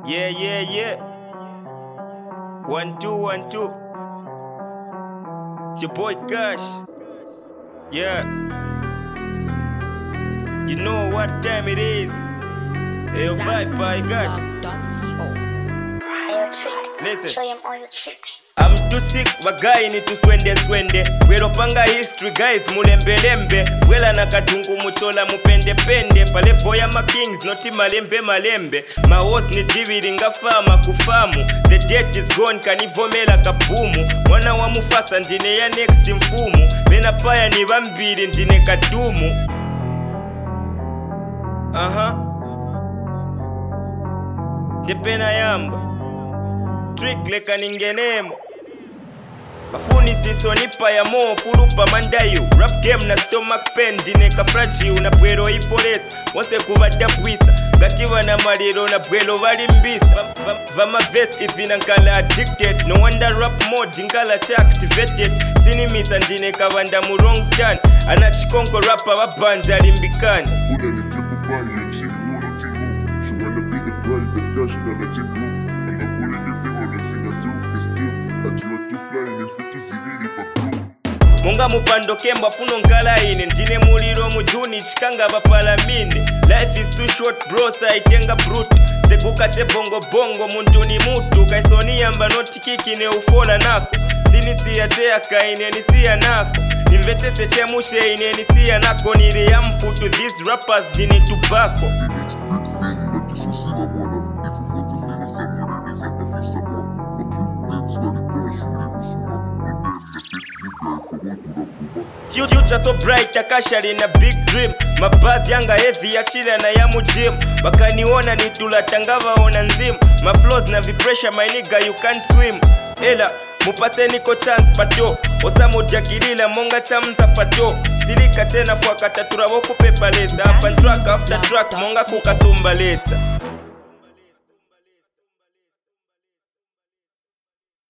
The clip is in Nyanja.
Yeah. 1 2 1 2. It's your boy Cash. Yeah. You know what time it is. Hey, vibe by Cash. Listen. Show him all your tricks. I'm too sick, bagai ni tuswende. Wero panga history guys mulembe. Wela na katungu muchola mupende. Palevo ya ma kings noti malembe. Maos ni dividi ngafama kufamu. The date is gone kanivomela kapumu. Mwana wa Mufasa ndine ya next mfumu. Bena paya ni vambiri ndine kadumu. Depena yamba trick leka ningenemo Mafuni siso nipa ya mo fulupa mandayu Rap game na stomach pain dineka fragile na bwero ipolesi Onse kubada bwisa Gatiwa na mariro na bwelo wali mbisa Vama vest ifina nkala addicted No wonder rap mode ngala cha activated Sini misa dineka wanda mu wrong turn Anachikonko rapper wabanja limbikani Funa ni people buy ya chini wana tingu She wanna be the bride that Cash gonna jigu Munga mupando kemba funo nkala ine Ndine muliro mujuni chikanga bapalamine Life is too short bro saitenga brute Seguka che bongo muntu ni mutu Kaisoni yamba noti kiki ne ufola nako Sinisia che akaine nisia nako Nimvesese che mushe ine nisia nako Nire ya mfutu these rappers dini tobacco Future so bright akashari na big dream Mabazi yanga heavy ya chile na ya mujim Bakaniona nitulatanga vaona nzim Ma flows na vipressure my nigga you can't swim Ela mupase niko chance pato Osamo jakilila monga chamza pato Silika tena fuaka tatura woku pepa lesa Up and track after track monga kukasumba lesa